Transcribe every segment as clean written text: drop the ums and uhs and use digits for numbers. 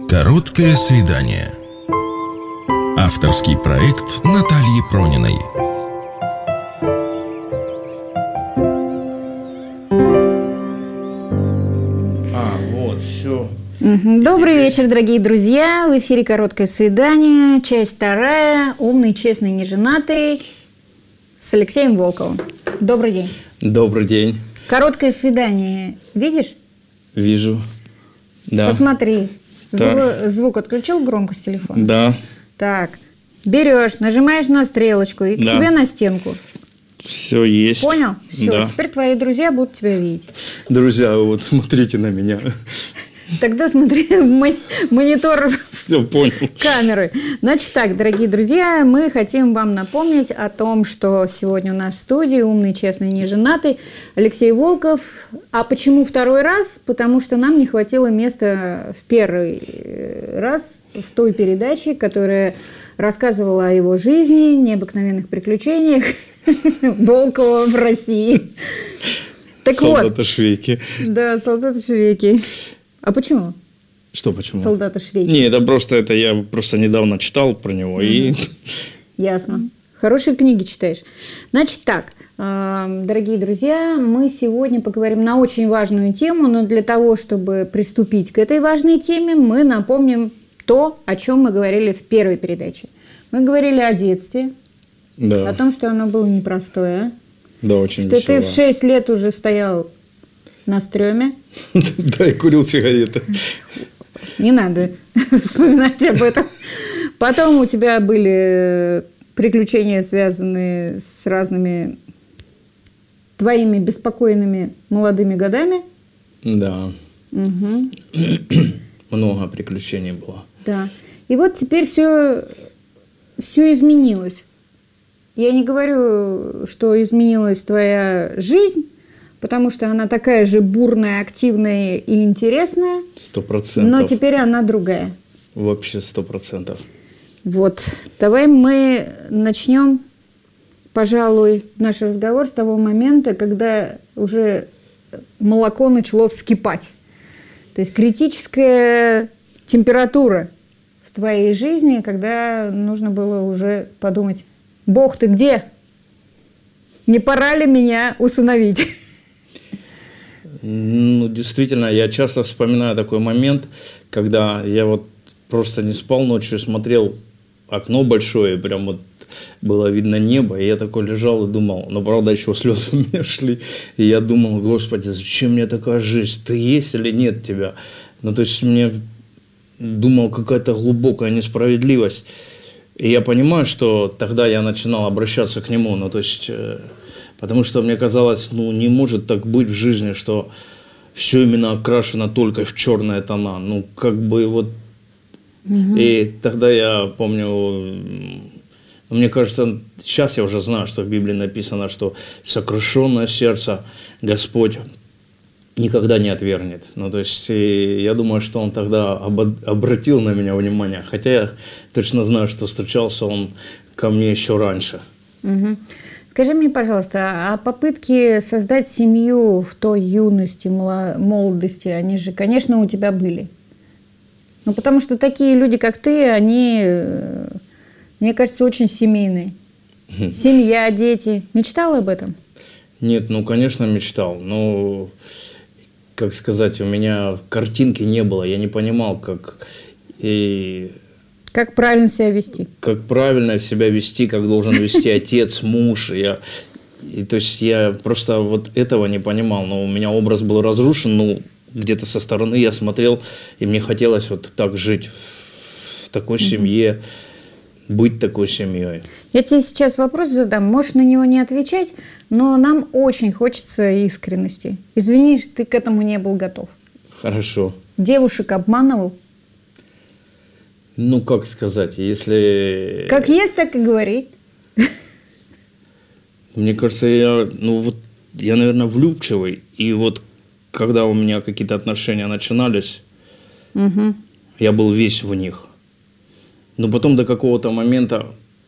Короткое свидание. Авторский проект Натальи Прониной. Все. Добрый вечер, дорогие друзья. В эфире «Короткое свидание», часть 2. Умный, честный, неженатый с Алексеем Волковым. Добрый день. Добрый день. Короткое свидание. Видишь? Вижу. Да. Посмотри. Звук отключил, громкость телефона? Да. Так. Берешь, нажимаешь на стрелочку и к себе на стенку. Все есть. Понял? Все. Да. Теперь твои друзья будут тебя видеть. Друзья, вот смотрите на меня. Тогда смотри в монитор. Все понял. Камеры. Значит так, дорогие друзья, мы хотим вам напомнить о том, что сегодня у нас в студии умный, честный, неженатый Алексей Волков. А почему второй раз? Потому что нам не хватило места в первый раз в той передаче, которая рассказывала о его жизни, необыкновенных приключениях Волкова в России. Так солдаты-швейки. Да, солдаты-швейки. А почему? Что почему? Солдаты-швейки. Не, я просто недавно читал про него. И... Ясно. Хорошие книги читаешь. Значит так, дорогие друзья, мы сегодня поговорим на очень важную тему, но для того, чтобы приступить к этой важной теме, мы напомним то, о чем мы говорили в первой передаче. Мы говорили о детстве, да. О том, что оно было непростое. Да, очень что весело. Ты в 6 лет уже стоял на стреме. Да, и курил сигареты. Не надо вспоминать об этом. Потом у тебя были приключения, связанные с разными твоими беспокойными молодыми годами. Да. Угу. Много приключений было. Да. И вот теперь все изменилось. Я не говорю, что изменилась твоя жизнь, потому что она такая же бурная, активная и интересная. 100%. Но теперь она другая. Вообще 100%. Вот. Давай мы начнем, пожалуй, наш разговор с того момента, когда уже молоко начало вскипать. То есть критическая температура в твоей жизни, когда нужно было уже подумать: Бог, ты где? Не пора ли меня усыновить? Ну, действительно, я часто вспоминаю такой момент, когда я вот просто не спал ночью, смотрел окно большое, прям вот было видно небо, и я такой лежал и думал, но правда еще слезы у меня шли, и я думал: Господи, зачем мне такая жизнь, ты есть или нет тебя? Ну, то есть мне думал, какая-то глубокая несправедливость, и я понимаю, что тогда я начинал обращаться к нему, ну, то есть... Потому что мне казалось, не может так быть в жизни, что все именно окрашено только в черные тона. Ну, как бы вот... Угу. И тогда я помню, мне кажется, сейчас я уже знаю, что в Библии написано, что сокрушенное сердце Господь никогда не отвергнет. Ну, то есть, я думаю, что он тогда обратил на меня внимание. Хотя я точно знаю, что стучался он ко мне еще раньше. Угу. Скажи мне, пожалуйста, а попытки создать семью в той юности, молодости, они же, конечно, у тебя были? Ну, потому что такие люди, как ты, они, мне кажется, очень семейные. Семья, дети. Мечтал об этом? Нет, конечно, мечтал. Но, как сказать, у меня картинки не было. Я не понимал, как правильно себя вести? Как правильно себя вести, как должен вести отец, муж. То есть я просто вот этого не понимал. Но у меня образ был разрушен. Где-то со стороны я смотрел, и мне хотелось вот так жить в такой семье, быть такой семьей. Я тебе сейчас вопрос задам. Можешь на него не отвечать, но нам очень хочется искренности. Извини, ты к этому не был готов. Хорошо. Девушек обманывал? Ну, как сказать, если... Как есть, так и говори. Мне кажется, я, наверное, влюбчивый. И вот, когда у меня какие-то отношения начинались, угу. Я был весь в них. Но потом до какого-то момента,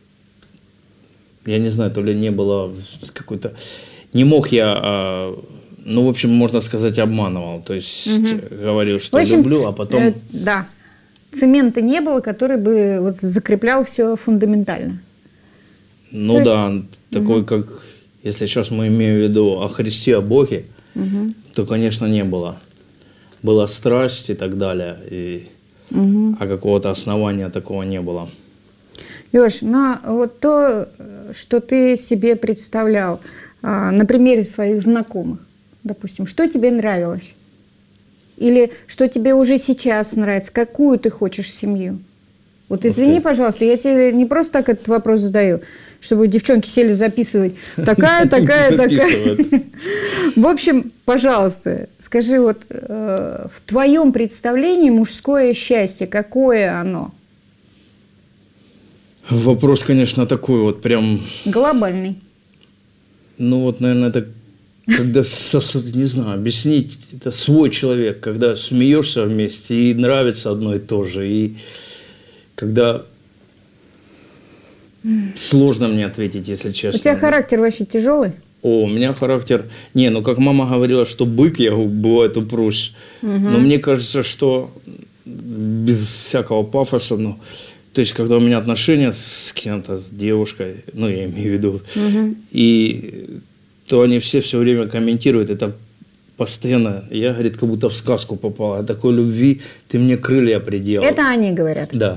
я не знаю, то ли не было какой-то... Не мог я... в общем, можно сказать, обманывал. То есть, говорил, что люблю, а потом... Да. цемента не было, который бы вот закреплял все фундаментально. Ну да, такой, как, если сейчас мы имеем в виду о Христе, о Боге, то, конечно, не было. Была страсть и так далее, а какого-то основания такого не было. Лёш, но вот то, что ты себе представлял на примере своих знакомых, допустим, что тебе нравилось? Или что тебе уже сейчас нравится? Какую ты хочешь семью? Вот извини, пожалуйста, я тебе не просто так этот вопрос задаю, чтобы девчонки сели записывать. Такая. В общем, пожалуйста, скажи, вот в твоем представлении мужское счастье, какое оно? Вопрос, конечно, такой вот прям... Глобальный. Ну вот, наверное, это когда, не знаю, объяснить, это свой человек, когда смеешься вместе и нравится одно и то же, и когда сложно мне ответить, если честно. У тебя характер вообще тяжелый? У меня характер... Не, ну как мама говорила, что бык, я бывает упрусь. Но мне кажется, что без всякого пафоса, ну, то есть, когда у меня отношения с кем-то, с девушкой, ну, я имею в виду, и то они все время комментируют, это постоянно, я, говорит, как будто в сказку попала, о такой любви ты мне крылья приделал. Это они говорят? Да.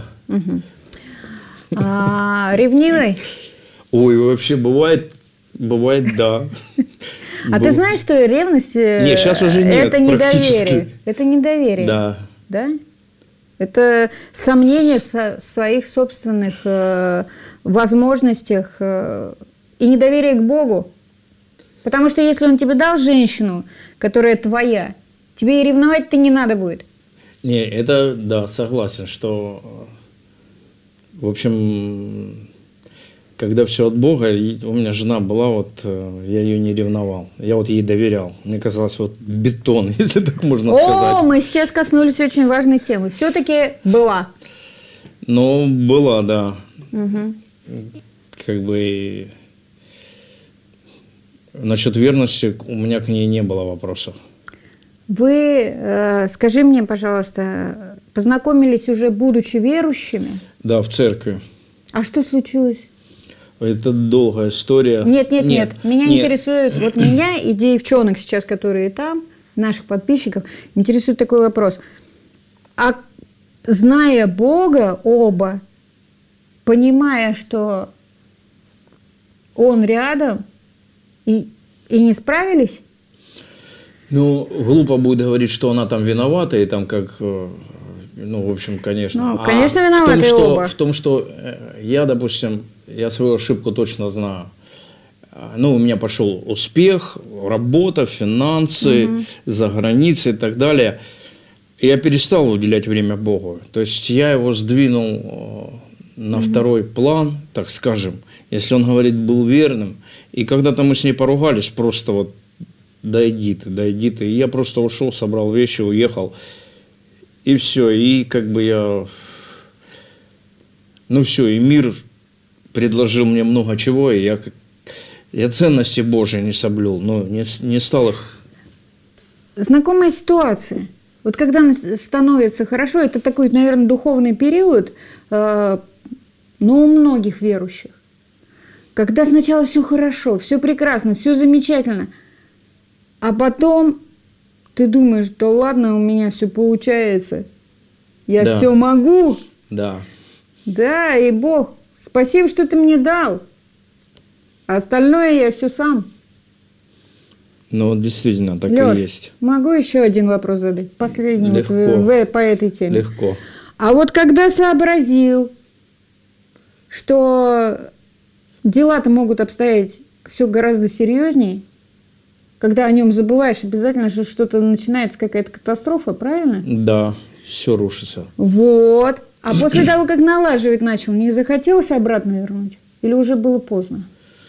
Ревнивый? Ой, вообще бывает, да. А ты знаешь, что ревность нет, сейчас уже нет, это недоверие? Это недоверие. Да. Да? Это сомнение в своих собственных возможностях и недоверие к Богу. Потому что если Он тебе дал женщину, которая твоя, тебе и ревновать-то не надо будет. Не, это, да, согласен, что, в общем, когда все от Бога, у меня жена была, вот, я ее не ревновал, я вот ей доверял. Мне казалось, вот бетон, если так можно сказать. О, мы сейчас коснулись очень важной темы. Все-таки была. Ну, была, да. Как бы насчет верности у меня к ней не было вопросов. Вы, скажи мне, пожалуйста, познакомились уже будучи верующими? Да, в церкви. А что случилось? Это долгая история. Нет. Меня интересует, вот меня и девчонок сейчас, которые там, наших подписчиков, интересует такой вопрос. А зная Бога оба, понимая, что Он рядом, и не справились? Ну, глупо будет говорить, что она там виновата, и там как... Ну, в общем, конечно. Ну, конечно, виноваты оба. В том, что я, допустим, я свою ошибку точно знаю. Ну, у меня пошел успех, работа, финансы, за границей и так далее. И я перестал уделять время Богу. То есть я его сдвинул на второй план, так скажем. Если он, говорит, был верным. И когда-то мы с ней поругались, просто вот дойди ты. И я просто ушел, собрал вещи, уехал. И все. И как бы я... Ну все, и мир предложил мне много чего, и я ценности Божьи не соблюл, но не стал их... Знакомая ситуация. Вот когда становится хорошо, это такой, наверное, духовный период, но у многих верующих. Когда сначала все хорошо, все прекрасно, все замечательно, а потом ты думаешь, да ладно, у меня все получается, я все могу. Да. Да, и Бог, спасибо, что ты мне дал, а остальное я все сам. Ну, действительно, так Лёш, и есть. Могу еще один вопрос задать? Последний вот, по этой теме. Легко. А вот когда сообразил, что дела-то могут обстоять все гораздо серьезнее, когда о нем забываешь, обязательно же что-то начинается, какая-то катастрофа, правильно? Да, все рушится. Вот. А после того, как налаживать начал, не захотелось обратно вернуть? Или уже было поздно?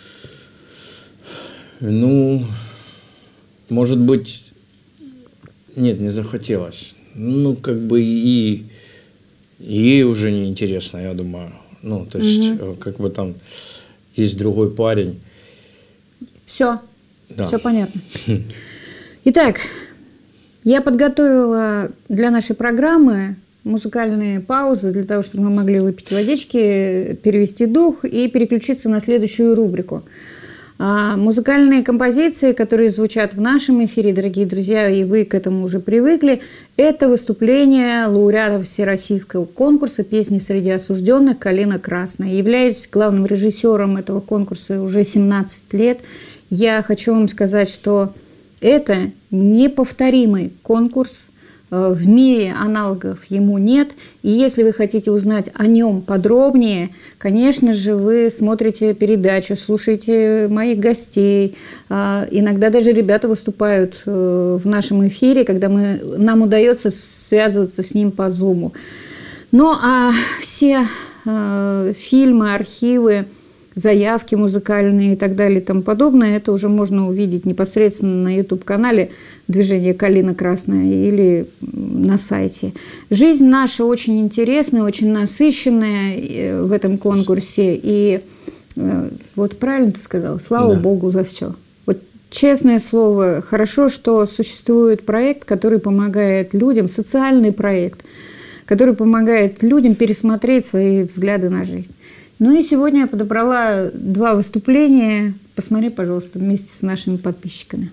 Ну, может быть, нет, не захотелось. Ну, как бы и ей уже не интересно, я думаю. Ну, то есть, как бы там есть другой парень. Все. Да. Все понятно. Итак, я подготовила для нашей программы музыкальные паузы для того, чтобы мы могли выпить водички, перевести дух и переключиться на следующую рубрику. Музыкальные композиции, которые звучат в нашем эфире, дорогие друзья, и вы к этому уже привыкли, это выступление лауреатов Всероссийского конкурса «Песни среди осужденных» «Калина красная». Являясь главным режиссером этого конкурса уже 17 лет, я хочу вам сказать, что это неповторимый конкурс. В мире аналогов ему нет. И если вы хотите узнать о нем подробнее, конечно же, вы смотрите передачу, слушаете моих гостей. Иногда даже ребята выступают в нашем эфире, когда нам удается связываться с ним по Zoom. Ну, а все фильмы, архивы, заявки музыкальные и так далее и тому подобное, это уже можно увидеть непосредственно на YouTube-канале «Движение Калина Красная» или на сайте. Жизнь наша очень интересная, очень насыщенная в этом конкурсе. И вот правильно ты сказал, слава Богу за все. Вот честное слово, хорошо, что существует проект, который помогает людям, социальный проект, который помогает людям пересмотреть свои взгляды на жизнь. Ну и сегодня я подобрала 2 выступления. Посмотри, пожалуйста, вместе с нашими подписчиками.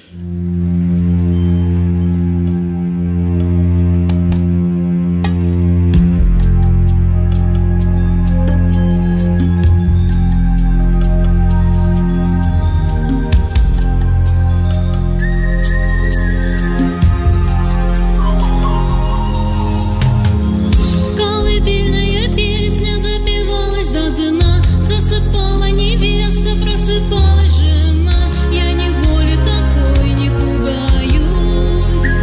Просыпалась жена, я неволе такой не пугаюсь.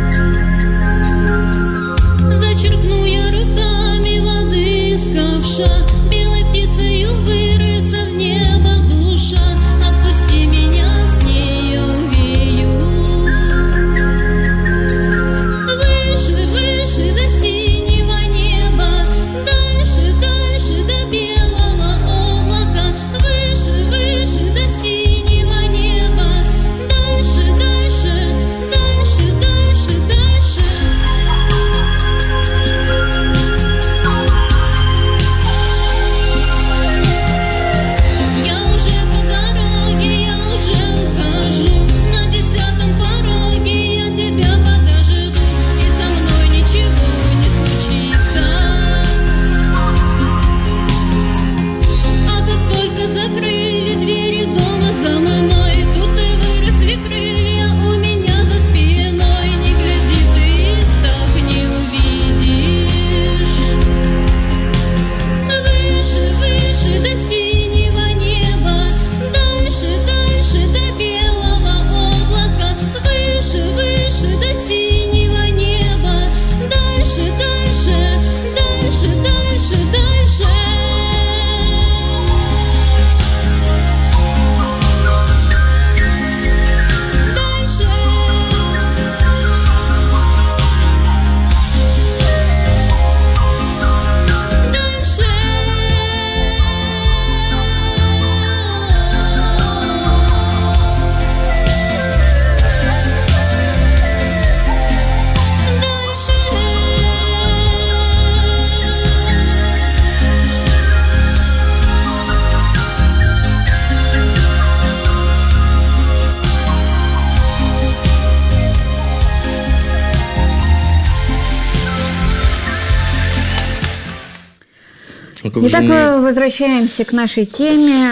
Зачерпну я руками воды из ковша, белой птицею вырвется в небо душа. Отпусти меня, с ней я увею. Выше, выше до синего неба, дальше, дальше до белого облака. Выше, выше до синего неба, дальше, дальше, дальше, дальше, дальше. Я уже по дороге, я уже ухожу, на 10-м пороге я тебя подожду, и со мной ничего не случится. А как только закрыли двери дома за мной, тут и выросли крылья у меня за спиной. Не гляди, ты их так не увидишь. Выше, выше до синего неба, дальше, дальше до белого облака. Выше, выше до синего неба, дальше, дальше, дальше, дальше, дальше. Итак, возвращаемся к нашей теме.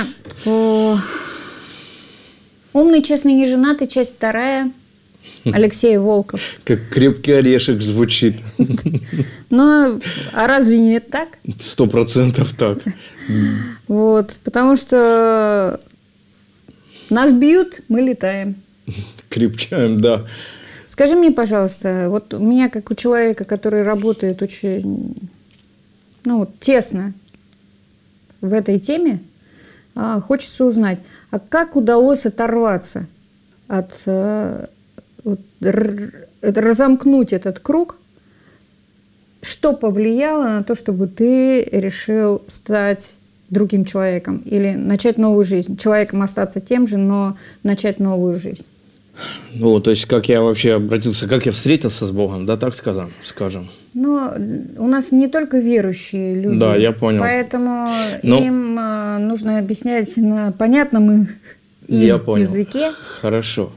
«Умный, честный, неженатый», часть 2. Алексей Волков. Как крепкий орешек звучит. Но а разве не так? 100% так. Вот, потому что нас бьют, мы летаем. Крепчаем, да. Скажи мне, пожалуйста, вот у меня, как у человека, который работает очень, тесно в этой теме, хочется узнать, а как удалось оторваться от, разомкнуть этот круг, что повлияло на то, чтобы ты решил стать другим человеком или начать новую жизнь, человеком остаться тем же, но начать новую жизнь? Ну, то есть, как я вообще обратился, как я встретился с Богом, да, так скажем. Но у нас не только верующие люди. Да, я понял. Поэтому Но- им нужно объяснять на понятном им Я понял. языке. Хорошо.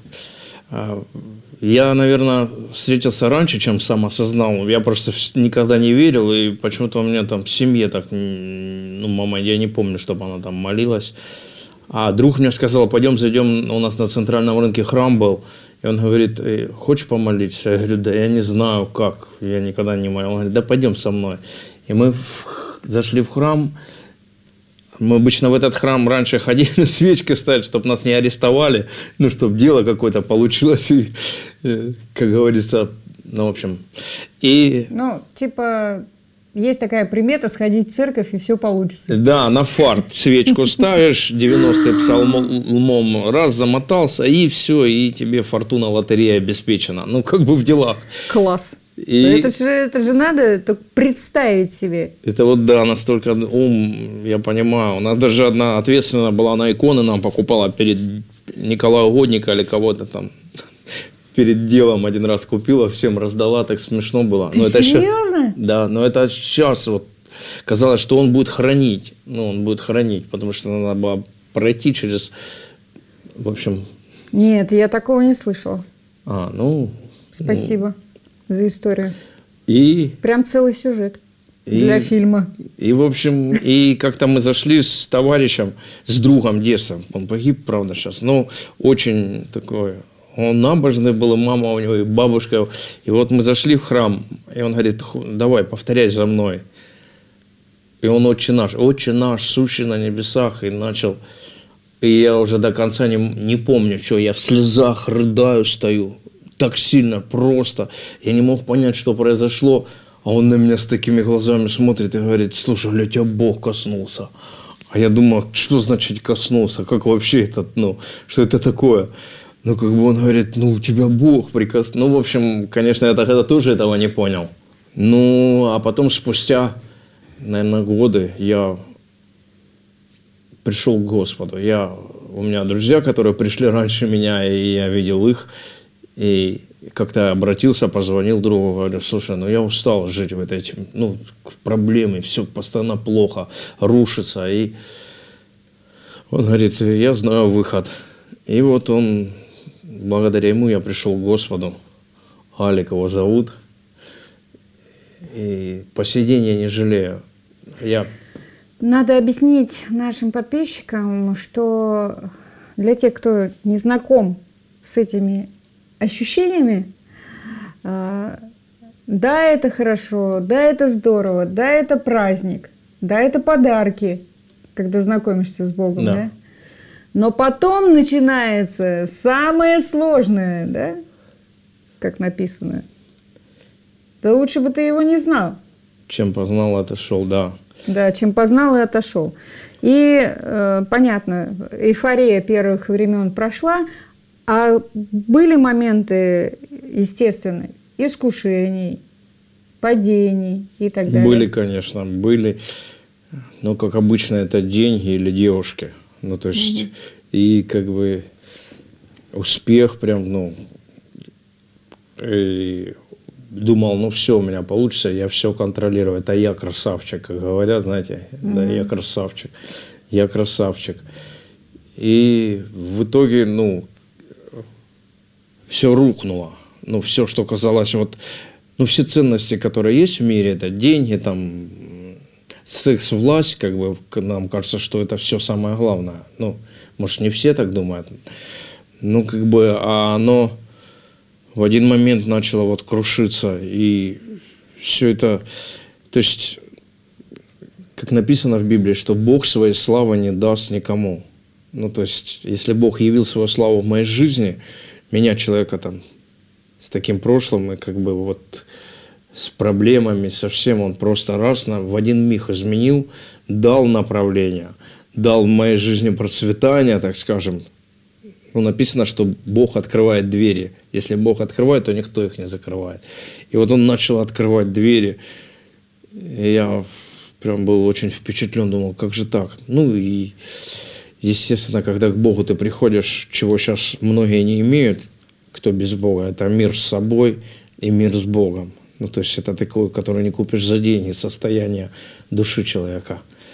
Я, наверное, встретился раньше, чем сам осознал. Я просто никогда не верил, и почему-то у меня там в семье так, ну, мама, я не помню, чтобы она там молилась. А друг мне сказал, пойдем зайдем, у нас на центральном рынке храм был, и он говорит, хочешь помолиться? Я говорю, да я не знаю как, я никогда не молил. Он говорит, да пойдем со мной. И мы зашли в храм. Мы обычно в этот храм раньше ходили свечки ставить, чтобы нас не арестовали, ну, чтобы дело какое-то получилось, и, как говорится, ну, в общем. И, Ну, типа, есть такая примета сходить в церковь, и все получится. да, на фарт свечку ставишь, 90-й псалмом раз замотался, и все, и тебе фортуна лотерея обеспечена. Ну, как бы в делах. Класс. И- Да это же надо только представить себе. Это вот, да, настолько ум, я понимаю. У нас даже одна ответственная была на иконы, нам покупала перед Николая Угодника или кого-то там. Перед делом один раз купила, всем раздала, так смешно было. Ты это щас- серьезно? Да, но это сейчас вот казалось, что он будет хранить. Ну, он будет хранить, потому что надо было пройти через, в общем, Нет, я такого не слышала. ну... Спасибо за историю. И Прям целый сюжет И- для фильма. И, в общем, и как-то мы зашли с товарищем, с другом детства. Он погиб, правда, сейчас. Но очень такой... Он набожный был, и мама у него, и бабушка. И вот мы зашли в храм, и он говорит, давай, повторяй за мной. И он отче наш, сущий на небесах, и начал... И я уже до конца не помню, что я в слезах рыдаю, стою. Так сильно, просто. Я не мог понять, что произошло. А он на меня с такими глазами смотрит и говорит, слушай, для тебя Бог коснулся. А я думал, что значит коснулся? Как вообще это, ну, что это такое? Ну, как бы он говорит, ну, у тебя Бог прикоснулся. Ну, в общем, конечно, я тогда тоже этого не понял. Ну, а потом спустя, наверное, годы я пришел к Господу. У меня друзья, которые пришли раньше меня, и я видел их. И как-то обратился, позвонил другу, говорю, слушай, ну я устал жить в этой, ну, в проблеме, все постоянно плохо, рушится. И он говорит, я знаю выход. И вот он, благодаря ему я пришел к Господу. Алик его зовут. И по сей день я не жалею. Надо объяснить нашим подписчикам, что для тех, кто не знаком с этими ощущениями, да, это хорошо, да, это здорово, да, это праздник, да, это подарки, когда знакомишься с Богом, Да. да? Но потом начинается самое сложное, да, как написано. Да лучше бы ты его не знал. Чем познал, отошел, да. Да, чем познал и отошел. И понятно, эйфория первых времен прошла, а были моменты, естественно, искушений, падений и так далее. Были, конечно, были. Но, как обычно, это деньги или девушки. Ну, то есть, и как бы успех прям, ну, и думал, ну, все у меня получится, я все контролирую. Это я красавчик, как говорят, знаете. Да, я красавчик. Я красавчик. И в итоге, ну, все рухнуло. Ну, все, что казалось, вот, ну, все ценности, которые есть в мире, это деньги, там, секс, власть, как бы, нам кажется, что это все самое главное. Ну, может, не все так думают. Ну, как бы, а оно в один момент начало вот крушиться, и все это, то есть, как написано в Библии, что Бог своей славы не даст никому. Ну, то есть, если Бог явил свою славу в моей жизни, меня, человека там с таким прошлым, и как бы вот с проблемами, совсем, он просто раз в один миг изменил, дал направление, дал в моей жизни процветание, так скажем. Ну, написано, что Бог открывает двери. Если Бог открывает, то никто их не закрывает. И вот он начал открывать двери. И я прям был очень впечатлен, думал, как же так? Ну, и естественно, когда к Богу ты приходишь, чего сейчас многие не имеют, кто без Бога. Это мир с собой и мир с Богом. Ну, то есть это такое, которое не купишь за деньги, состояние души человека.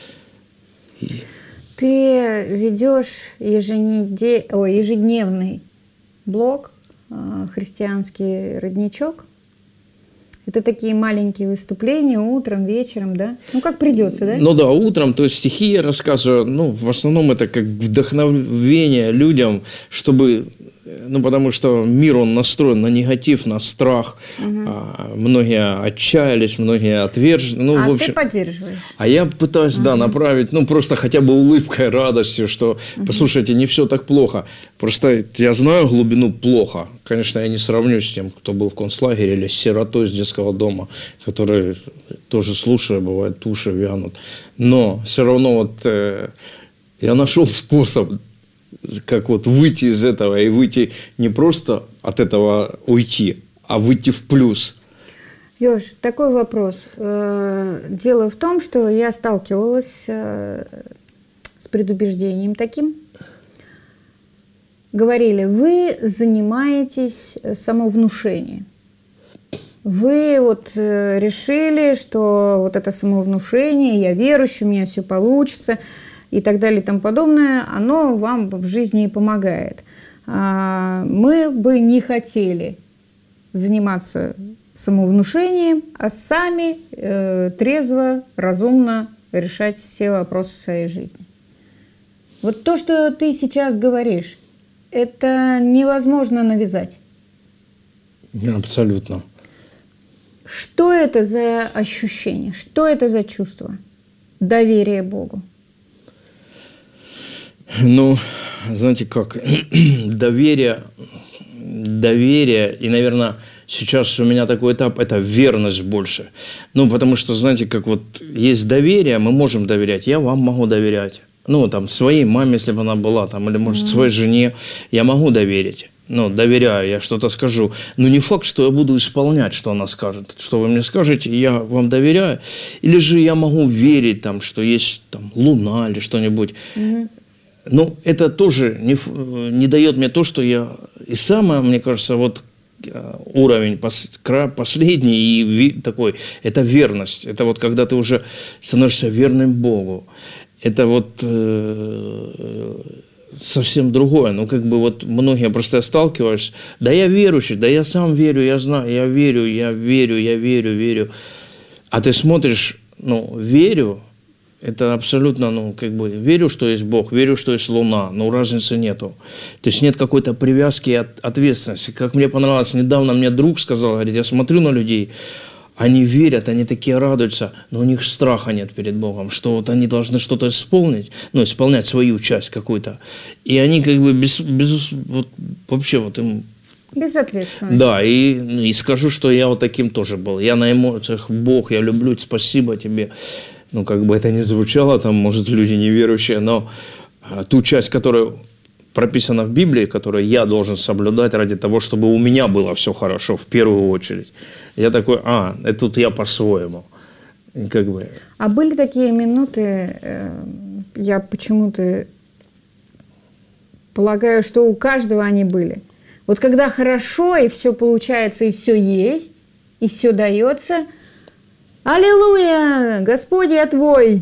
Ты ведешь ежедневный блог «Христианский родничок». Это такие маленькие выступления утром, вечером, да? Ну, как придется, да? Ну да, утром, то есть стихи я рассказываю, ну, в основном это как вдохновение людям, чтобы, ну, потому что мир, он настроен на негатив, на страх. Многие отчаялись, многие отвержены. Ну, в общем, ты поддерживаешь? А я пытаюсь, да, направить, ну, просто хотя бы улыбкой, радостью, что, послушайте, не все так плохо. Просто я знаю глубину плохо. Конечно, я не сравню с тем, кто был в концлагере или с сиротой из детского дома, которые тоже, слушая, бывает, уши вянут. Но все равно вот я нашел способ, как вот выйти из этого и выйти не просто от этого уйти, а выйти в плюс. Лёш, такой вопрос. Дело в том, что я сталкивалась с предубеждением таким. Говорили, вы занимаетесь самовнушением. Вы вот решили, что вот это самовнушение, я верующий, у меня все получится и так далее и тому подобное, оно вам в жизни и помогает. Мы бы не хотели заниматься самовнушением, а сами трезво, разумно решать все вопросы своей жизни. Вот то, что ты сейчас говоришь, это невозможно навязать. Абсолютно. Что это за ощущение? Что это за чувство? Доверие Богу. Ну, знаете как, доверие, и, наверное, сейчас у меня такой этап, это верность больше. Ну, потому что, знаете, как вот есть доверие, мы можем доверять, я вам могу доверять. Ну, там, своей маме, если бы она была, там, или, может, своей жене, я могу доверить. Ну, доверяю, я что-то скажу. Но не факт, что я буду исполнять, что она скажет. Что вы мне скажете, я вам доверяю. Или же я могу верить, там, что есть там, луна или что-нибудь. Но это тоже не дает мне то, что я... И самое, мне кажется, вот уровень последний и такой, это верность. Это вот когда ты уже становишься верным Богу. Это вот совсем другое. Ну, как бы вот многие просто сталкиваются. Да я верующий, да я сам верю, я знаю, я верю. А ты смотришь, ну, верю, это абсолютно, ну, как бы, верю, что есть Бог, верю, что есть Луна, но разницы нету. То есть нет какой-то привязки и ответственности. Как мне понравилось, недавно мне друг сказал, говорит, я смотрю на людей, они верят, они такие радуются, но у них страха нет перед Богом, что вот они должны что-то исполнить, ну, исполнять свою часть какую-то. И они как бы вот, вообще вот им... Безответственно. Да, и скажу, что я вот таким тоже был. Я на эмоциях, Бог, я люблю, спасибо тебе. Ну, как бы это ни звучало, там, может, люди неверующие, но ту часть, которая прописана в Библии, которую я должен соблюдать ради того, чтобы у меня было все хорошо, в первую очередь. Я такой, это тут я по-своему. И как бы... А были такие минуты, я почему-то полагаю, что у каждого они были. Вот когда хорошо, и все получается, и все есть, и все дается... Аллилуйя! Господь, я Твой!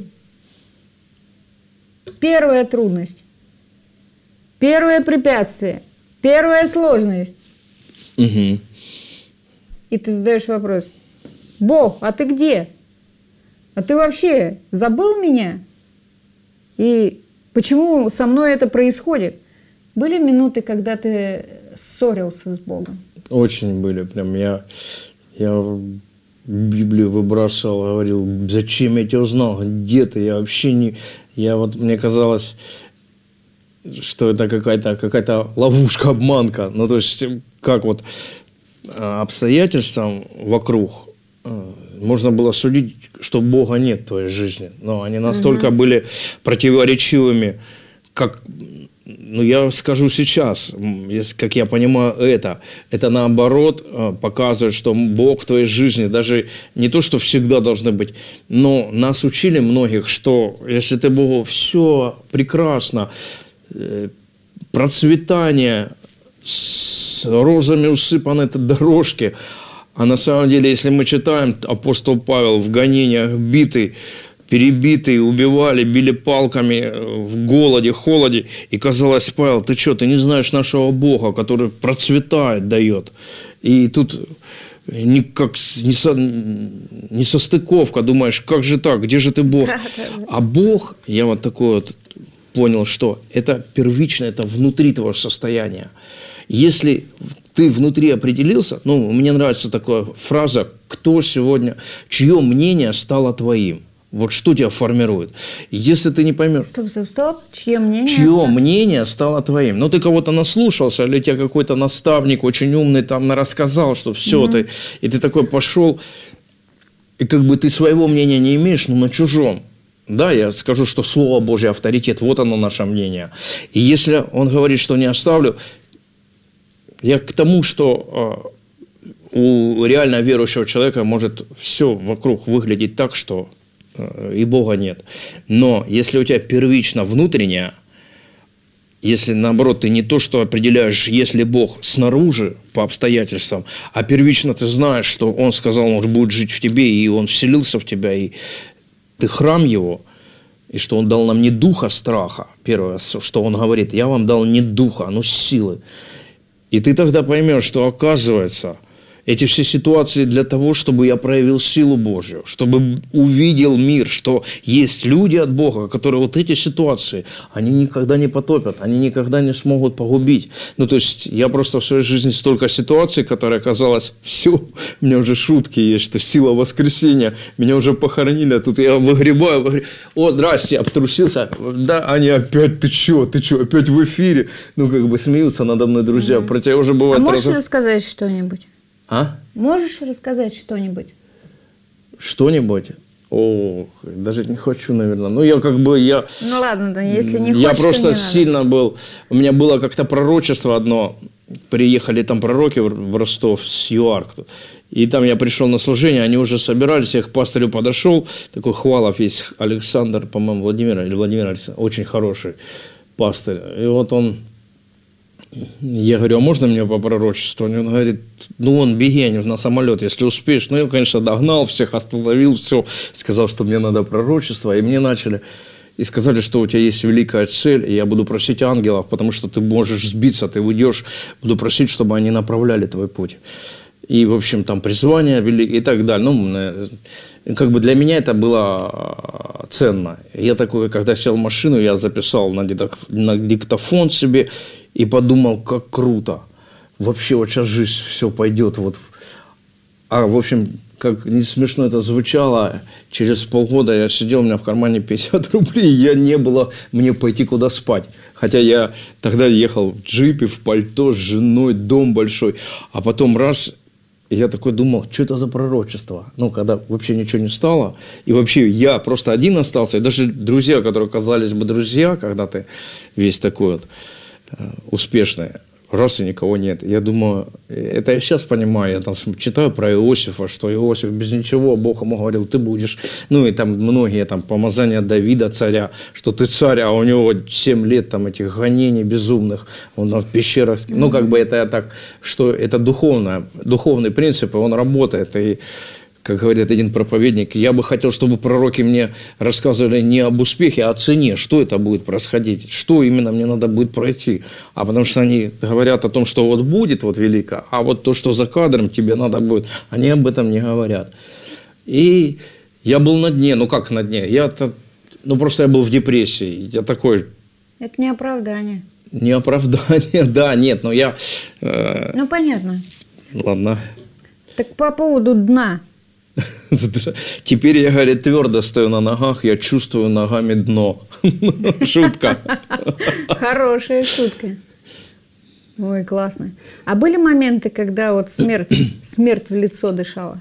Первая трудность, первое препятствие, первая сложность. И ты задаешь вопрос, Бог, а ты где? А ты вообще забыл меня? И почему со мной это происходит? Были минуты, когда ты ссорился с Богом? Очень были. Прям я Библию выбрасывал, говорил, зачем я тебя узнал, где ты, я вообще не... мне казалось, что это какая-то ловушка, обманка. Ну, то есть, как вот обстоятельствам вокруг можно было судить, что Бога нет в твоей жизни. Но они настолько были противоречивыми, как... Ну, я скажу сейчас, как я понимаю это наоборот показывает, что Бог в твоей жизни, даже не то, что всегда должны быть, но нас учили многих, что если ты Богу все прекрасно, процветание, с розами усыпаны дорожки. А на самом деле, если мы читаем, апостол Павел в гонениях битый, перебитый, убивали, били палками в голоде, холоде. И казалось, Павел, ты что, ты не знаешь нашего Бога, который процветает, дает. И тут несостыковка, думаешь, как же так, где же ты Бог? А Бог, я вот такой вот понял, что это первично, это внутри твоего состояния. Если ты внутри определился, мне нравится такая фраза, кто сегодня, чье мнение стало твоим? Вот что тебя формирует? Если ты не поймешь... Стоп. Чье мнение? Чье мнение стало твоим? Ты кого-то наслушался, или тебе какой-то наставник очень умный там рассказал, что все, ты, и ты такой пошел, и как бы ты своего мнения не имеешь, но на чужом. Да, я скажу, что Слово Божье авторитет, вот оно наше мнение. И если он говорит, что не оставлю, я к тому, что у реально верующего человека может все вокруг выглядеть так, что и Бога нет. Но если у тебя первично внутреннее, если наоборот ты не то, что определяешь, если Бог снаружи по обстоятельствам, а первично ты знаешь, что Он сказал, Он будет жить в тебе, и Он вселился в тебя, и ты храм Его, и что Он дал нам не духа страха, первое, что Он говорит, я вам дал не духа, но силы. И ты тогда поймешь, что оказывается, эти все ситуации для того, чтобы я проявил силу Божью, чтобы увидел мир, что есть люди от Бога, которые вот эти ситуации, они никогда не потопят, они никогда не смогут погубить. То есть, я просто в своей жизни столько ситуаций, которые оказалось, все, у меня уже шутки есть, что сила воскресения, меня уже похоронили, а тут я выгребаю, о, здрасте, обтрусился, да, они опять, ты что, опять в эфире, смеются надо мной друзья, про тебя уже бывает... А можешь рассказать что-нибудь? А? Можешь рассказать что-нибудь? Что-нибудь? Даже не хочу, наверное. Я... ладно, если не хочешь, я просто не сильно надо. был... У меня было как-то пророчество одно. Приехали там пророки в Ростов с ЮАР. И там я пришел на служение, они уже собирались, я к пастырю подошел. Такой Хвалов есть, Александр, по-моему, Владимир Александр, очень хороший пастырь. И вот он... Я говорю, а можно мне по пророчеству? Он говорит, беги на самолет, если успеешь. Я, конечно, догнал всех, остановил все, сказал, что мне надо пророчество. И мне начали, и сказали, что у тебя есть великая цель, и я буду просить ангелов, потому что ты можешь сбиться, ты уйдешь, буду просить, чтобы они направляли твой путь. И, в общем, там призвание великое и так далее. Для меня это было ценно. Я такой, когда сел в машину, я записал на диктофон себе, и подумал, как круто. Вообще, вот сейчас жизнь все пойдет. В общем, как не смешно это звучало, через полгода я сидел, у меня в кармане 50 рублей, не было мне пойти куда спать. Хотя я тогда ехал в джипе, в пальто с женой, дом большой. А потом раз, я такой думал, что это за пророчество? Когда вообще ничего не стало. И вообще я просто один остался. И даже друзья, которые казались бы друзья, когда ты весь такой вот успешный, раз и никого нет. Я думаю, это я сейчас понимаю, я там читаю про Иосифа, что Иосиф без ничего, Бог ему говорил, ты будешь, и там многие там помазания Давида царя, что ты царь, а у него 7 лет там этих гонений безумных, он в пещерах, это я так, что это духовный принцип, и он работает, и как говорит один проповедник, я бы хотел, чтобы пророки мне рассказывали не об успехе, а о цене, что это будет происходить, что именно мне надо будет пройти. А потому что они говорят о том, что вот будет вот велико, а вот то, что за кадром тебе надо будет, они об этом не говорят. И я был на дне, как на дне? Просто я был в депрессии, я такой... Это не оправдание. Не оправдание, да, нет, но я... понятно. Ладно. Так по поводу дна. Теперь я, говорит, твердо стою на ногах, я чувствую ногами дно. Шутка. Хорошая шутка. Ой, классно. А были моменты, когда вот смерть в лицо дышала?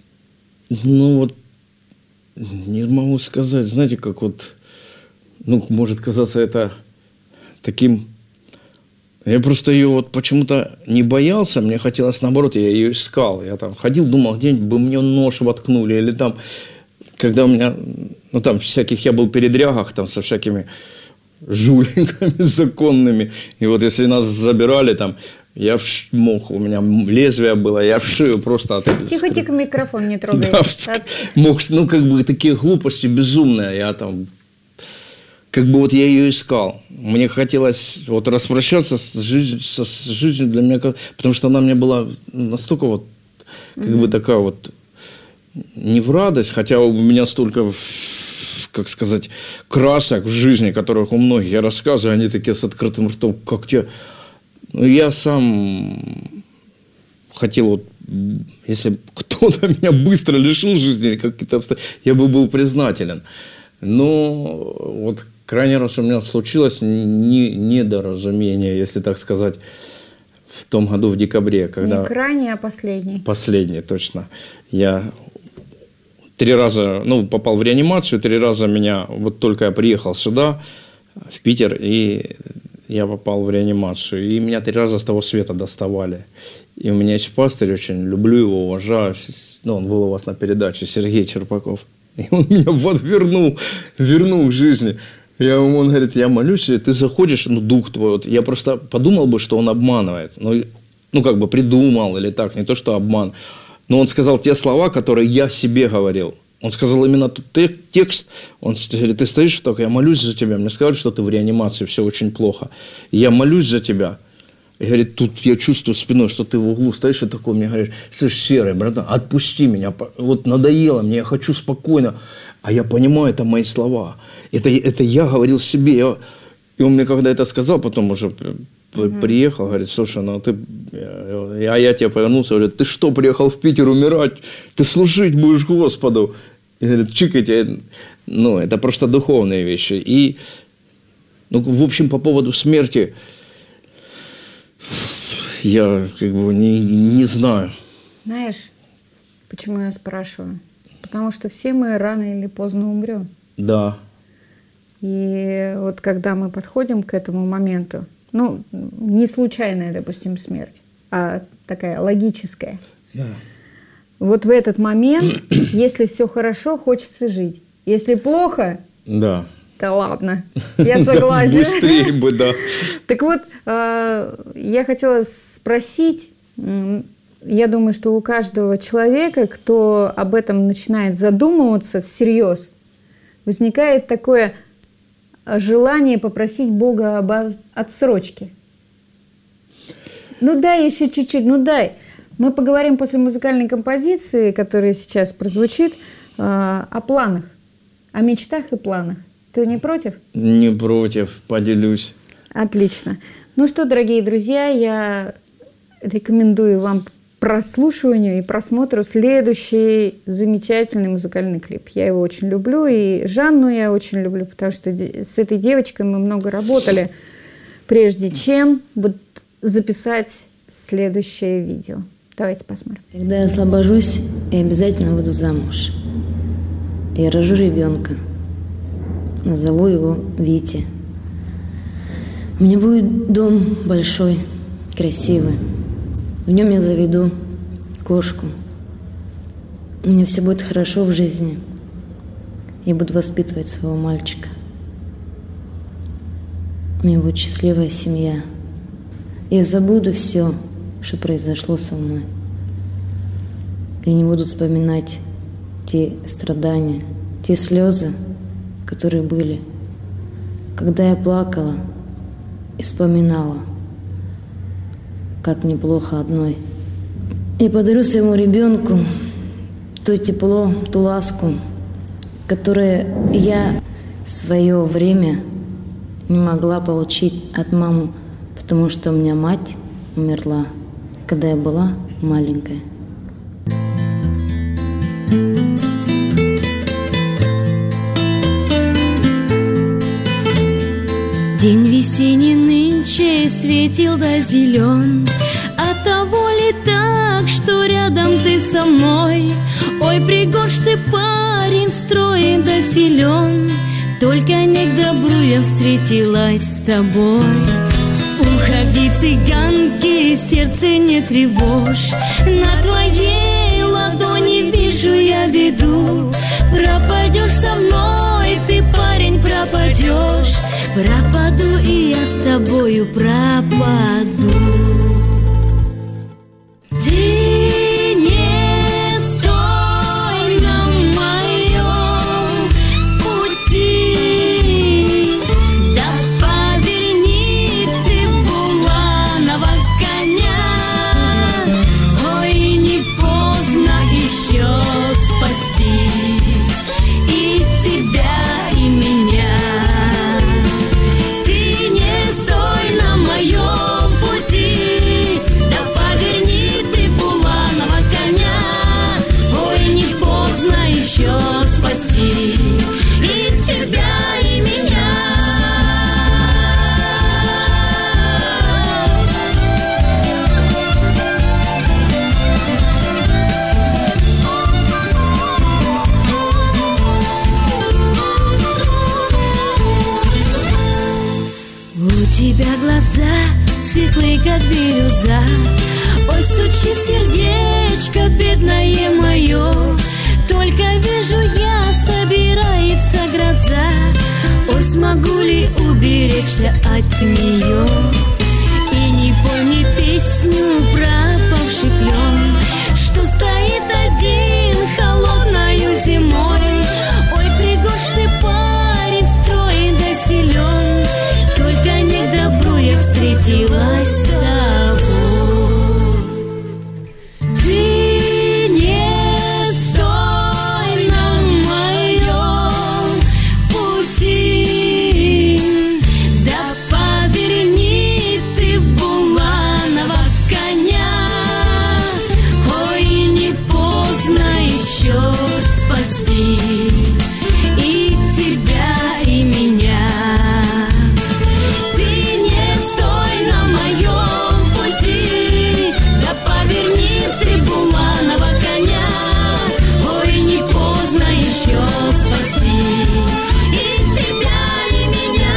Не могу сказать. Знаете, как может казаться это таким... Я просто ее почему-то не боялся, мне хотелось наоборот, я ее искал. Я там ходил, думал, где-нибудь бы мне нож воткнули, или там, когда у меня, всяких, я был в передрягах, там, со всякими жуликами законными, и вот если нас забирали, там, Я мог, у меня лезвие было, я в шею просто от... Тихо-тихо, микрофон не трогай. Да, мог, ну, как бы такие глупости безумные, я там... Как бы вот я ее искал. Мне хотелось вот распрощаться с жизнью для меня, потому что она мне была настолько вот, как бы такая вот, не в радость, хотя у меня столько, как сказать, красок в жизни, которых у многих я рассказываю, они такие с открытым ртом, как те... Ну, я сам хотел, вот, если бы кто-то меня быстро лишил жизни, какие-то обстоятельства, я бы был признателен. Но вот крайний раз у меня случилось недоразумение, если так сказать, в том году в декабре, когда... Не крайний, а последний. Последний, точно. Я 3 раза, ну, попал в реанимацию, 3 раза меня, вот только я приехал сюда, в Питер, и я попал в реанимацию, и меня 3 раза с того света доставали. И у меня есть пастырь, очень люблю его, уважаю, ну, он был у вас на передаче, Сергей Черпаков. И он меня вот вернул к жизни. Он говорит, я молюсь, ты заходишь, ну, дух твой. Вот, я просто подумал бы, что он обманывает. Ну, как бы придумал или так, не то, что обман. Но он сказал те слова, которые я себе говорил. Он сказал именно тот текст. Он говорит, ты стоишь так, я молюсь за тебя. Мне сказали, что ты в реанимации, все очень плохо. И я молюсь за тебя. И говорит, тут я чувствую спиной, что ты в углу стоишь и такой мне говоришь, слышь, Серый, братан, отпусти меня, вот надоело мне, я хочу спокойно. А я понимаю, это мои слова. Это я говорил себе. И он мне когда это сказал, потом уже приехал, говорит, слушай, ну ты... А я тебе повернулся, говорит, ты что, приехал в Питер умирать? Ты служить будешь Господу. И говорит, чикайте. Ну, это просто духовные вещи. И, ну, в общем, по поводу смерти... Я как бы не знаю. Знаешь, почему я спрашиваю? Потому что все мы рано или поздно умрем. Да. И вот когда мы подходим к этому моменту, ну, не случайная, допустим, смерть, а такая логическая. Да. Вот в этот момент, если все хорошо, хочется жить. Если плохо... Да. Да ладно, я согласен. Быстрее бы, да. Так вот, я хотела спросить, я думаю, что у каждого человека, кто об этом начинает задумываться всерьез, возникает такое желание попросить Бога об отсрочке. Ну дай еще чуть-чуть, ну дай. Мы поговорим после музыкальной композиции, которая сейчас прозвучит, о планах, о мечтах и планах. Ты не против? Не против, поделюсь. Отлично. Ну что, дорогие друзья, я рекомендую вам к прослушиванию и просмотру следующий замечательный музыкальный клип. Я его очень люблю, и Жанну я очень люблю, потому что с этой девочкой мы много работали, прежде чем вот записать следующее видео. Давайте посмотрим. Когда я освобожусь, я обязательно выйду замуж. Я рожу ребенка. Назову его Витя. У меня будет дом большой, красивый. В нем я заведу кошку. У меня все будет хорошо в жизни. Я буду воспитывать своего мальчика. У меня будет счастливая семья. Я забуду все, что произошло со мной. Я не буду вспоминать те страдания, те слезы, которые были, когда я плакала и вспоминала, как мне плохо одной. Я подарю своему ребенку то тепло, ту ласку, которое я в свое время не могла получить от мамы, потому что у меня мать умерла, когда я была маленькая. День весенний нынче светил да зелен, от того ли так, что рядом ты со мной? Ой, пригож ты, парень, строен да силен, только не к добру я встретилась с тобой. Уходи, цыганки, сердце не тревожь, на твоей ладони вижу я беду. Пропадешь со мной, ты, парень, пропадешь. Пропаду, и я с тобою пропаду. глаза, светлые, как бирюза. Ой, стучит сердечко, бедное мое, только вижу я, собирается гроза. Ой, смогу ли уберечься от нее и не помни песню пропавший клен, что стоит один холодною зимой. Ой, пригож ты, парень, строен да силен, только не к добру я встретилась с тобой. Ты не стой на моем пути, да поверни ты буланого коня. Ой, не поздно еще спасти и тебя, и меня. Ты не стой на моем пути, да поверни ты буланого коня. Ой, не поздно еще спасти и тебя, и меня.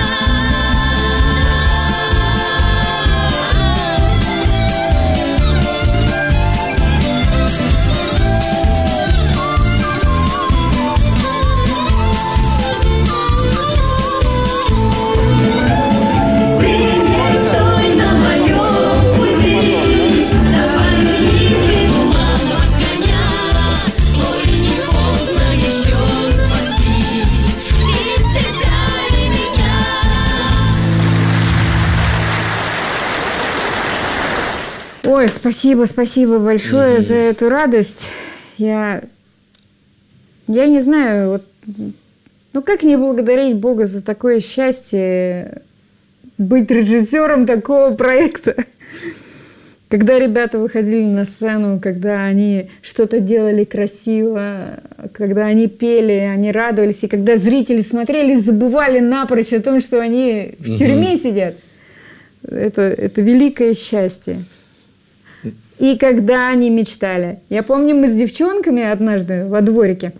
Стой на моем пути, да поверни ты буланого коня. Ой, не поздно еще спасти и тебя, и меня. Ой, спасибо большое за эту радость. Я не знаю, вот, ну как не благодарить Бога за такое счастье быть режиссером такого проекта. Когда ребята выходили на сцену, когда они что-то делали красиво, когда они пели, они радовались, и когда зрители смотрели, забывали напрочь о том, что они в тюрьме сидят. Это великое счастье. И когда они мечтали. Я помню, мы с девчонками однажды во дворике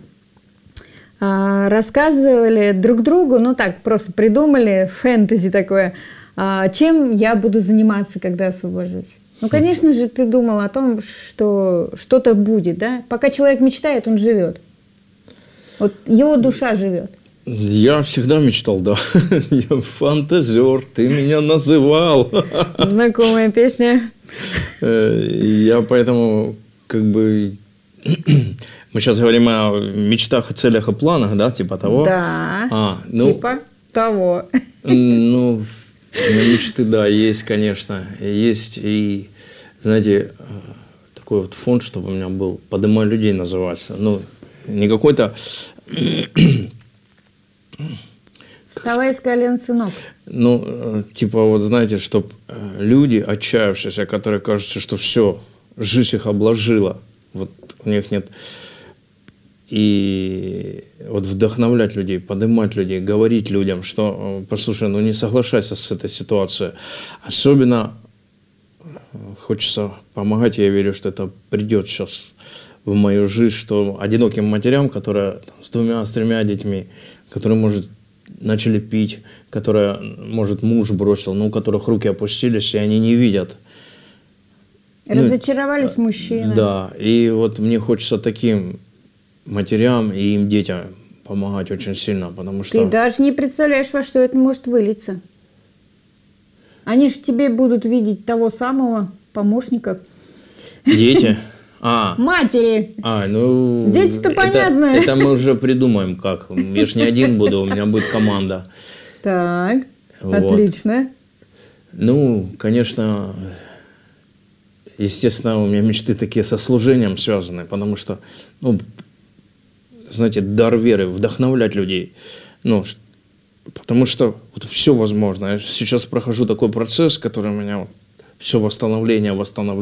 рассказывали друг другу, ну так, просто придумали фэнтези такое, чем я буду заниматься, когда освобожусь. Ну, конечно же, ты думал о том, что что-то будет, да? Пока человек мечтает, он живет. Вот его душа живет. Я всегда мечтал, да. Я фантазер, ты меня называл. Знакомая песня. Я поэтому, как бы... Мы сейчас говорим о мечтах, о целях, о планах, да, типа того? Да, типа того. Ну, мечты, да, есть, конечно. Есть и, знаете, такой вот фонд, чтобы у меня был «Подымай людей» называется. Ну, не какой-то... Вставай с колен, сынок. Ну, типа, вот знаете, чтобы люди, отчаявшиеся, которые кажется, что все, жизнь их обложила, вот у них нет... И вот вдохновлять людей, поднимать людей, говорить людям, что, послушай, ну не соглашайся с этой ситуацией. Особенно хочется помогать, я верю, что это придет сейчас в мою жизнь, что одиноким матерям, которые с 2-3 детьми, которые, может, начали пить, которые, может, муж бросил, но у которых руки опустились, и они не видят. Разочаровались мужчины. Да, и вот мне хочется таким матерям и им детям помогать очень сильно, потому что... Ты даже не представляешь, во что это может вылиться. Они же в тебе будут видеть того самого помощника. Дети? Матери. Ну... Дети-то понятно. Это мы уже придумаем как. Я ж не один буду, у меня будет команда. Так, вот. Отлично. Ну, конечно... Естественно, у меня мечты такие со служением связаны, потому что, ну, знаете, дар веры, вдохновлять людей. Ну, потому что вот все возможно. Я сейчас прохожу такой процесс, который у меня все восстановление.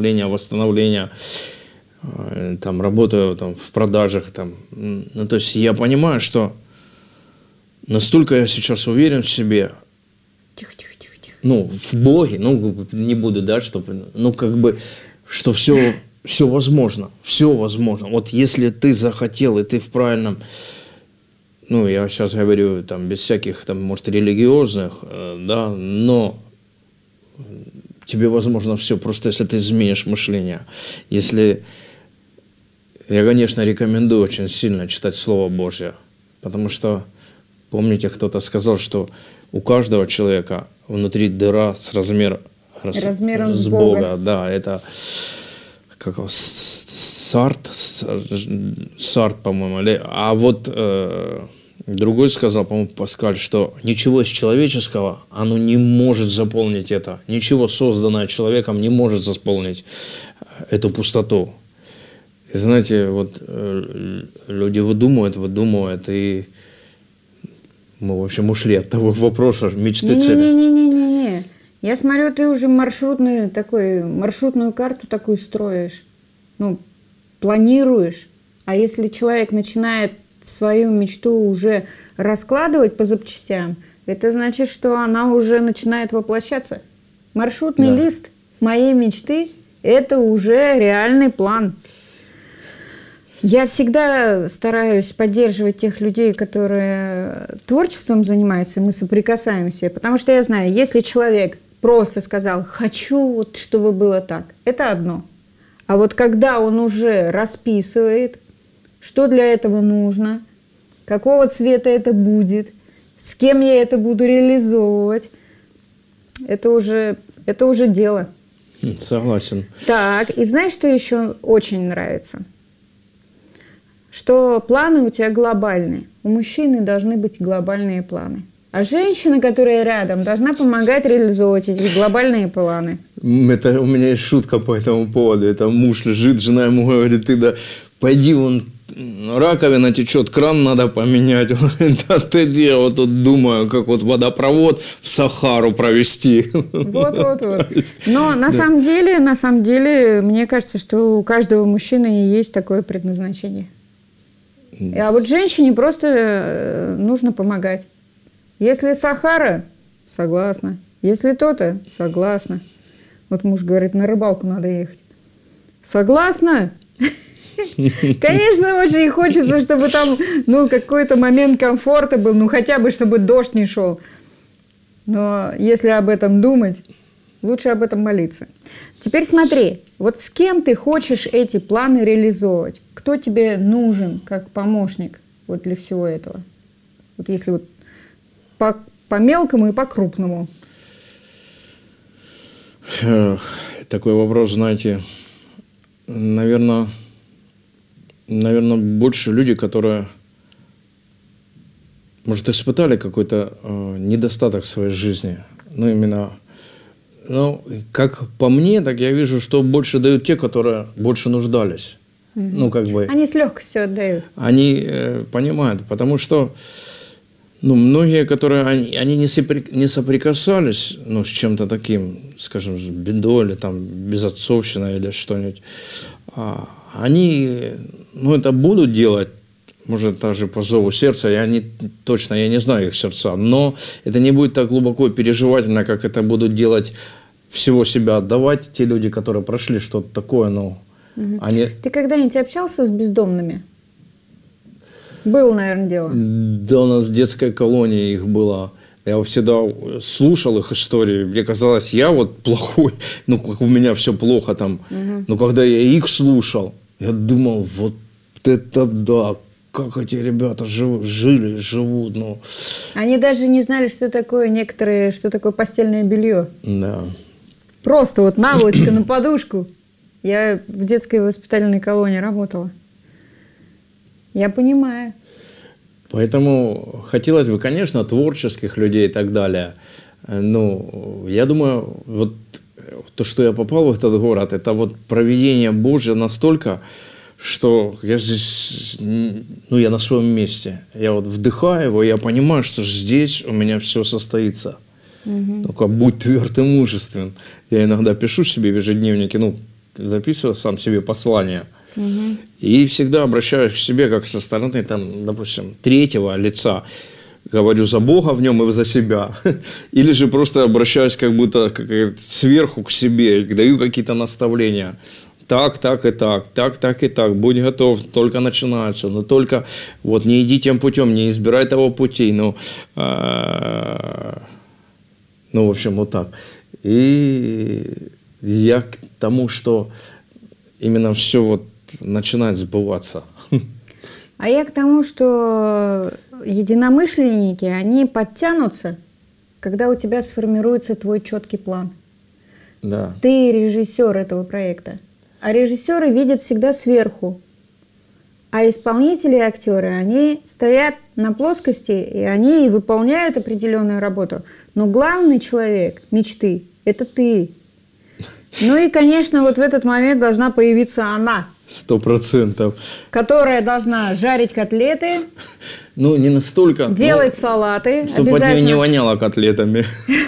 Там работаю там, в продажах. Там. Ну, то есть я понимаю, что настолько я сейчас уверен в себе. Тихо. Ну, в Боге, ну, не буду, да, чтобы, ну, как бы, что все возможно, все возможно. Вот если ты захотел, и ты в правильном, ну, я сейчас говорю, там, без всяких, там, может, религиозных, да, но тебе возможно все, просто если ты изменишь мышление. Если... Я, конечно, рекомендую очень сильно читать Слово Божье, потому что, помните, кто-то сказал, что у каждого человека внутри дыра размером с Бога. Да, это как его, Сарт, по-моему. А вот другой сказал, по-моему, Паскаль, что ничего из человеческого, оно не может заполнить это. Ничего, созданное человеком, не может заполнить эту пустоту. И знаете, вот люди выдумывают, и мы, в общем, ушли от того вопроса, мечты, цели. Не-не-не-не-не. Я смотрю, ты уже маршрутную карту такую строишь, планируешь. А если человек начинает свою мечту уже раскладывать по запчастям, это значит, что она уже начинает воплощаться. Маршрутный лист моей мечты – это уже реальный план. Я всегда стараюсь поддерживать тех людей, которые творчеством занимаются, и мы соприкасаемся, потому что я знаю, если человек просто сказал «хочу, чтобы было так», это одно. А вот когда он уже расписывает, что для этого нужно, какого цвета это будет, с кем я это буду реализовывать, это уже дело. Согласен. Так, и знаешь, что еще очень нравится? Что планы у тебя глобальные. У мужчины должны быть глобальные планы. А женщина, которая рядом, должна помогать реализовывать эти глобальные планы. Это у меня есть шутка по этому поводу. Это муж лежит, жена ему говорит, ты пойди вон, раковина течет, кран надо поменять. Он говорит, да ты где? Вот тут думаю, как вот водопровод в Сахару провести. Вот. Но на самом деле, мне кажется, что у каждого мужчины есть такое предназначение. А вот женщине просто нужно помогать. Если Сахара, согласна. Если то-то, согласна. Вот муж говорит, на рыбалку надо ехать. Согласна? Конечно, очень хочется, чтобы там какой-то момент комфорта был, хотя бы, чтобы дождь не шел. Но если об этом думать, лучше об этом молиться. Теперь смотри, вот с кем ты хочешь эти планы реализовывать? Кто тебе нужен как помощник вот для всего этого? Вот если вот по мелкому и по крупному. Такой вопрос, знаете, наверное, больше люди, которые, может, испытали какой-то недостаток в своей жизни. Как по мне, так я вижу, что больше дают те, которые больше нуждались. Они с легкостью отдают. Они понимают, потому что многие, которые они не соприкасались с чем-то таким, скажем, с бедой или там безотцовщиной или что-нибудь, они это будут делать, может, даже по зову сердца, я не знаю их сердца, но это не будет так глубоко и переживательно, как это будут делать, всего себя отдавать те люди, которые прошли что-то такое, Ты когда-нибудь общался с бездомными? Было, наверное, дело. Да, у нас в детской колонии их было. Я всегда слушал их истории. Мне казалось, я вот плохой, как у меня все плохо там. Но когда я их слушал, я думал, вот это да, как эти ребята жили, живут. Они даже не знали, что такое постельное белье. Да. Просто вот наволочка на подушку. Я в детской воспитательной колонии работала. Я понимаю. Поэтому хотелось бы, конечно, творческих людей и так далее. Я думаю, вот то, что я попал в этот город, это вот провидение Божье настолько, что я здесь, я на своем месте. Я вот вдыхаю его, и я понимаю, что здесь у меня все состоится. Только будь тверд и мужествен. Я иногда пишу себе в ежедневнике, записываю сам себе послание. И всегда обращаюсь к себе как со стороны, допустим, третьего лица. Говорю за Бога в нем и за себя. Или же просто обращаюсь как будто сверху к себе, даю какие-то наставления. Так и так. Будь готов, только начинается. Но только не иди тем путем, не избирай того пути. В общем, вот так. И я к тому, что именно все вот начинает сбываться. А я к тому, что единомышленники, они подтянутся, когда у тебя сформируется твой четкий план. Да. Ты режиссер этого проекта. А режиссеры видят всегда сверху. А исполнители и актеры, они стоят на плоскости, и они выполняют определенную работу. Но главный человек мечты – это ты. Ну и, конечно, вот в этот момент должна появиться она. 100%. Которая должна жарить котлеты. Ну, не настолько. Делать салаты. Чтобы от нее не воняло котлетами.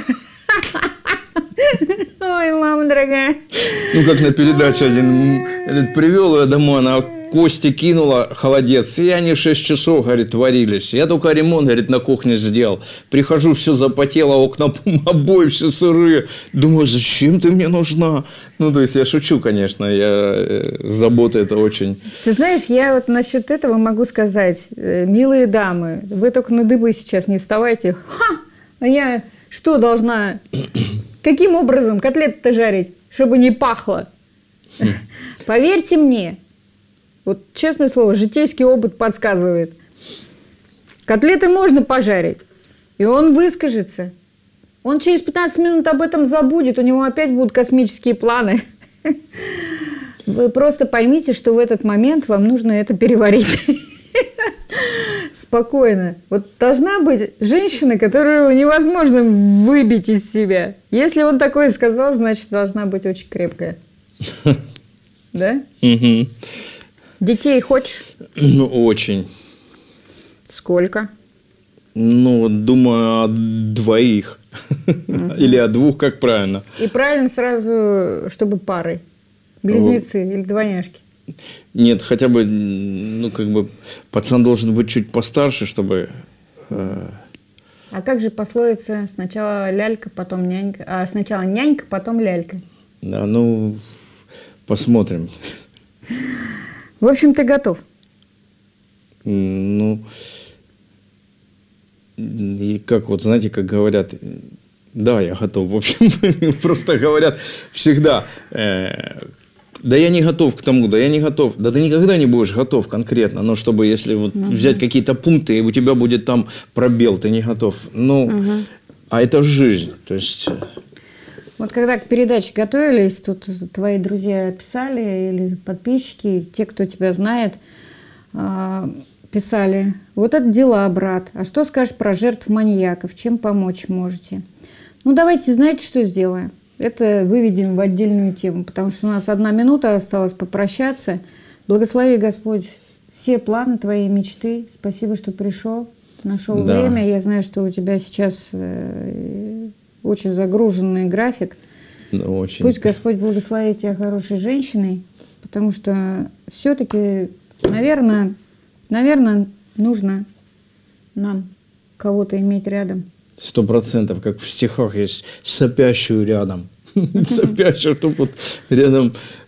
Ой, мама дорогая. Ну, как на передаче один. Говорит, привел ее домой, она кости кинула, холодец. И они 6 часов, говорит, варились. Я только ремонт, говорит, на кухне сделал. Прихожу, все запотело, окна обои все сырые. Думаю, зачем ты мне нужна? Ну, то есть, я шучу, конечно. Забота это очень... Ты знаешь, я вот насчет этого могу сказать. Милые дамы, вы только на дыбы сейчас не вставайте. Ха! А я что должна... Каким образом котлеты-то жарить, чтобы не пахло? Поверьте мне, вот честное слово, житейский опыт подсказывает. Котлеты можно пожарить, и он выскажется. Он через 15 минут об этом забудет, у него опять будут космические планы. Вы просто поймите, что в этот момент вам нужно это переварить. Спокойно. Вот должна быть женщина, которую невозможно выбить из себя. Если он такое сказал, значит, должна быть очень крепкая. Да? Угу. Детей хочешь? Ну, очень. Сколько? Ну, вот думаю, о 2. Или о 2, как правильно. И правильно сразу, чтобы пары. Близнецы или двойняшки. Нет, хотя бы, ну, как бы, пацан должен быть чуть постарше, чтобы... А как же пословица сначала лялька, потом нянька, а сначала нянька, потом лялька? Да, ну, посмотрим. В общем, ты готов? Ну, и как вот, знаете, как говорят, да, я готов. В общем, просто говорят всегда... Да я не готов к тому, да я не готов. Да ты никогда не будешь готов конкретно. Но чтобы, если вот взять какие-то пункты, и у тебя будет там пробел, ты не готов. Ну, а это жизнь. То есть... Вот когда к передаче готовились, тут твои друзья писали, или подписчики, те, кто тебя знает, писали: вот это дела, брат. А что скажешь про жертв маньяков? Чем помочь можете? Ну, давайте, знаете, что сделаем? Это выведем в отдельную тему, потому что у нас 1 минута осталась попрощаться. Благослови Господь все планы твои, мечты. Спасибо, что пришел, нашел время. Я знаю, что у тебя сейчас очень загруженный график. Да, очень. Пусть Господь благословит тебя хорошей женщиной, потому что все-таки, наверное, нужно нам кого-то иметь рядом. 100%, как в стихах есть, сопящую рядом. Сопящую, чтобы вот рядом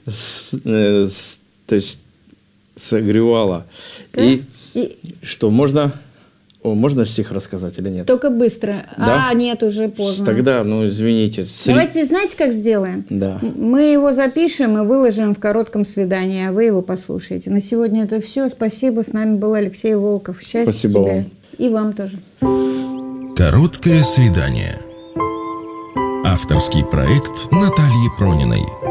то есть согревала. И что, можно стих рассказать или нет? Только быстро. Да? А, нет, уже поздно. Тогда, ну, извините. Давайте, знаете, как сделаем? Да. Мы его запишем и выложим в коротком свидании, а вы его послушаете. На сегодня это все. Спасибо. С нами был Алексей Волков. Счастья Спасибо тебе. вам. И вам тоже. Короткое свидание. Авторский проект Натальи Прониной.